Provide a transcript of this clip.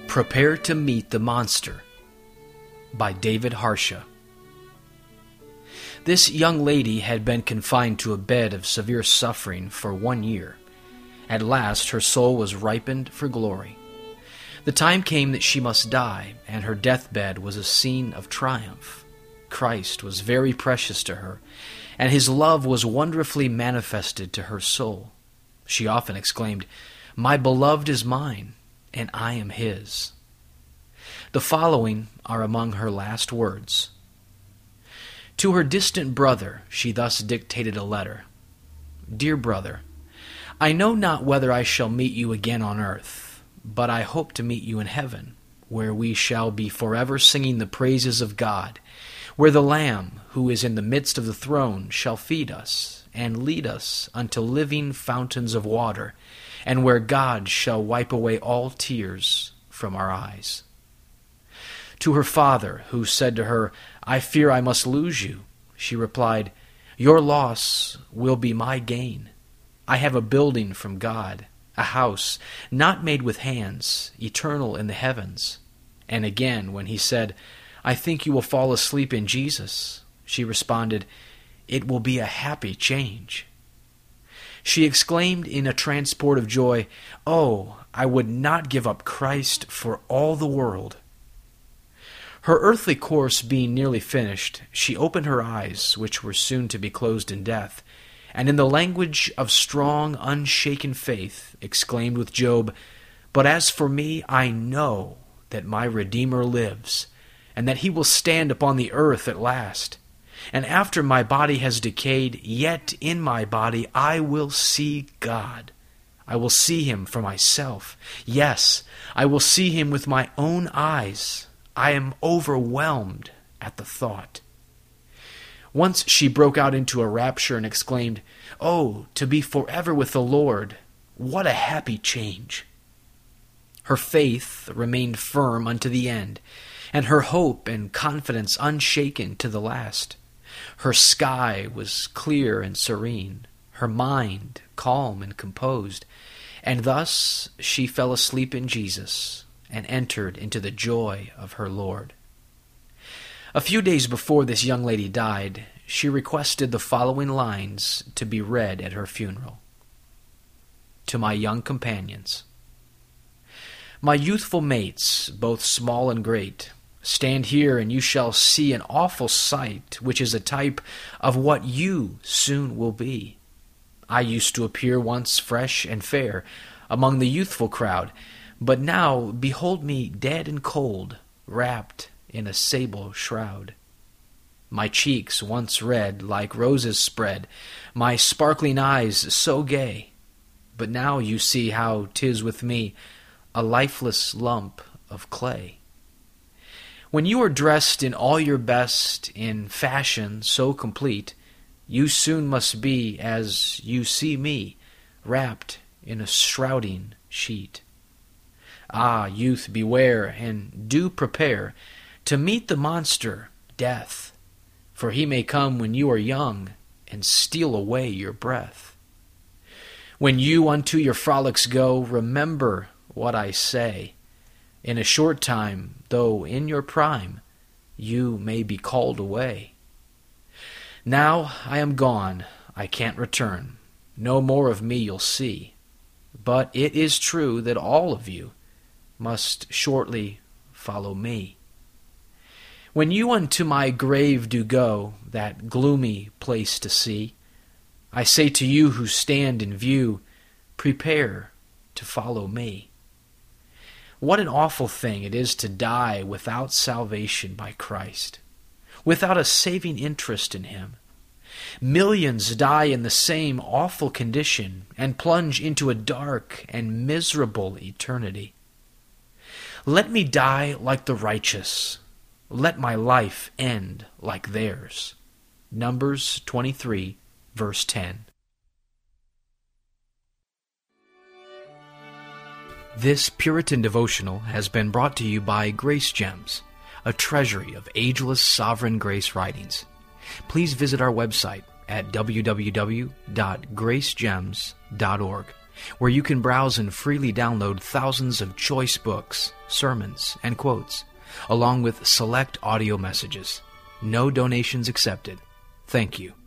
Prepare to Meet the Monster by David Harsha. This young lady had been confined to a bed of severe suffering for 1 year. At last her soul was ripened for glory. The time came that she must die, and her deathbed was a scene of triumph. Christ was very precious to her, and his love was wonderfully manifested to her soul. She often exclaimed, "My beloved is mine, and I am his." The following are among her last words. To her distant brother she thus dictated a letter. "Dear brother, I know not whether I shall meet you again on earth, but I hope to meet you in heaven, where we shall be forever singing the praises of God, where the Lamb, who is in the midst of the throne, shall feed us and lead us unto living fountains of water, and where God shall wipe away all tears from our eyes." To her father, who said to her, "I fear I must lose you," she replied, "Your loss will be my gain. I have a building from God, a house not made with hands, eternal in the heavens." And again, when he said, "I think you will fall asleep in Jesus," she responded, "It will be a happy change." She exclaimed in a transport of joy, "Oh, I would not give up Christ for all the world." Her earthly course being nearly finished, she opened her eyes, which were soon to be closed in death, and in the language of strong, unshaken faith, exclaimed with Job, "But as for me, I know that my Redeemer lives, and that he will stand upon the earth at last. And after my body has decayed, yet in my body I will see God. I will see him for myself. Yes, I will see him with my own eyes. I am overwhelmed at the thought." Once she broke out into a rapture and exclaimed, "Oh, to be forever with the Lord! What a happy change!" Her faith remained firm unto the end, and her hope and confidence unshaken to the last. Her sky was clear and serene, her mind calm and composed, and thus she fell asleep in Jesus and entered into the joy of her Lord. A few days before this young lady died, she requested the following lines to be read at her funeral. To my young companions. My youthful mates, both small and great, stand here and you shall see an awful sight, which is a type of what you soon will be. I used to appear once fresh and fair among the youthful crowd, but now behold me dead and cold, wrapped in a sable shroud. My cheeks once red like roses spread, my sparkling eyes so gay, but now you see how 'tis with me, a lifeless lump of clay. When you are dressed in all your best, in fashion so complete, you soon must be, as you see me, wrapped in a shrouding sheet. Ah, youth, beware, and do prepare to meet the monster, death, for he may come when you are young and steal away your breath. When you unto your frolics go, remember what I say. In a short time, though in your prime, you may be called away. Now I am gone, I can't return, no more of me you'll see, but it is true that all of you must shortly follow me. When you unto my grave do go, that gloomy place to see, I say to you who stand in view, prepare to follow me. What an awful thing it is to die without salvation by Christ, without a saving interest in him. Millions die in the same awful condition and plunge into a dark and miserable eternity. Let me die like the righteous. Let my life end like theirs. Numbers 23, verse 10. This Puritan devotional has been brought to you by Grace Gems, a treasury of ageless sovereign grace writings. Please visit our website at www.gracegems.org. where you can browse and freely download thousands of choice books, sermons, and quotes, along with select audio messages. No donations accepted. Thank you.